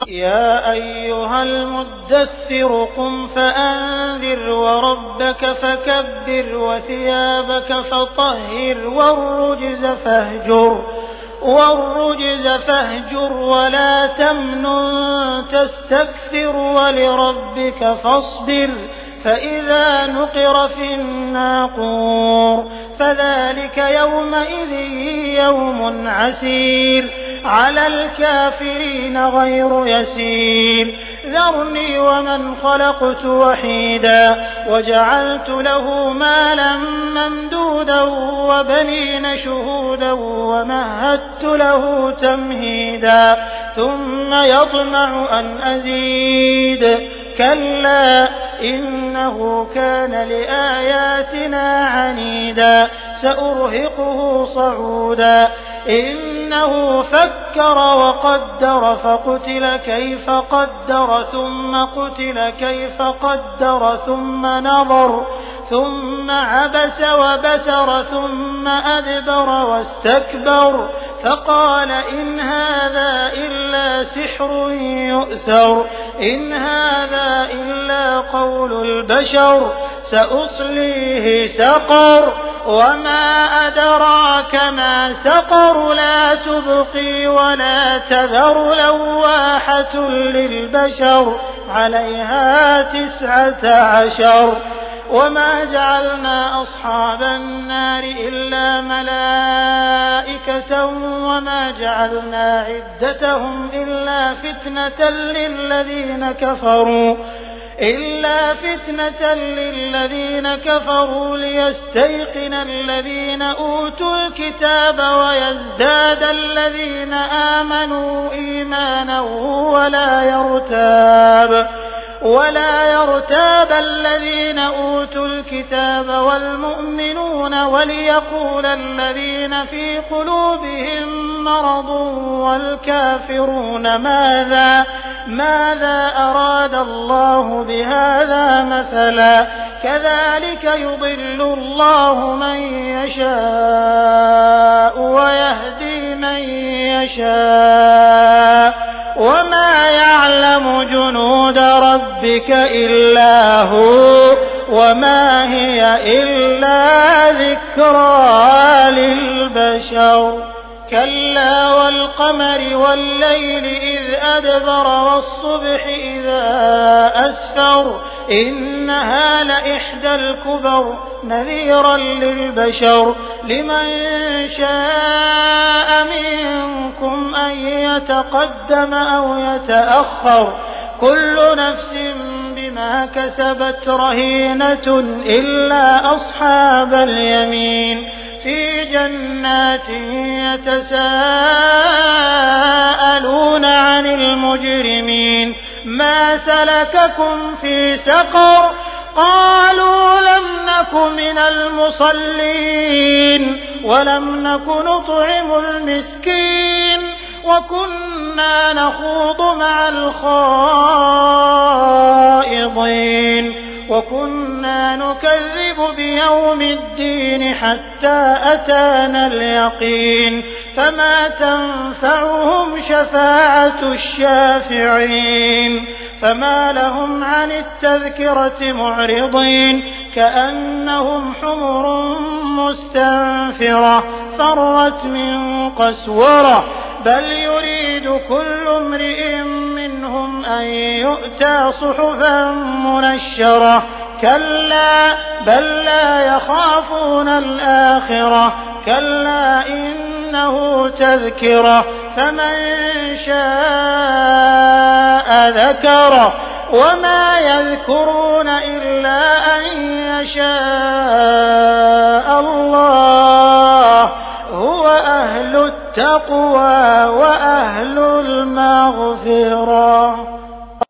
يا أيها المدثر قم فأنذر وربك فكبر وثيابك فطهر والرجز فاهجر ولا تمنن تستكثر ولربك فاصبر فإذا نقر في الناقور فذلك يومئذ يوم عسير على الكافرين غير يسير ذرني ومن خلقت وحيدا وجعلت له مالا ممدودا وبنين شهودا ومهدت له تمهيدا ثم يطمع أن أزيد كلا إنه كان لآياتنا عنيدا سأرهقه صعودا إنه فكر وقدر فقتل كيف قدر ثم قتل كيف قدر ثم نظر ثم عبس وبسر ثم أدبر واستكبر فقال إن هذا إلا سحر يؤثر إن هذا إلا قول البشر سأصليه سقر وما أدراك ما سقر لا تبقي ولا تذر لواحة للبشر عليها 19 وما جعلنا أصحاب النار إلا ملائكة وما جعلنا عدتهم إلا فتنة للذين كفروا ليستيقن الذين أوتوا الكتاب ويزداد الذين آمنوا إيمانا ولا يرتاب الذين أوتوا الكتاب والمؤمنون وليقول الذين في قلوبهم مرض والكافرون ماذا أراد الله بهذا مثلا كذلك يضل الله من يشاء ويهدي من يشاء وما يعلم جنود ربك إلا هو وما هي إلا ذكرى للبشر كلا والقمر والليل إذ أدبر والصبح إذا أسفر إنها لإحدى الكبر نذيرا للبشر لمن شاء منكم أن يتقدم أو يتأخر كل نفس بما كسبت رهينة إلا أصحاب اليمين في جنات يتساءلون عن المجرمين ما سلككم في سقر قالوا لم نك من المصلين ولم نك نطعم المسكين وكنا نخوض مع الخائضين وكنا نكذب بيوم الدين حتى أتانا اليقين فما تنفعهم شفاعة الشافعين فما لهم عن التذكرة معرضين كأنهم حمر مستنفرة فرت من قسورة بل يريد كل امرئ منهم أن يؤتى صحفا منشرة كلا بل لا يخافون الآخرة كلا إنه تذكرة فمن شاء ذكره وما يذكرون إلا أن يشاء الله هو أهل التقوى وأهل المغفرة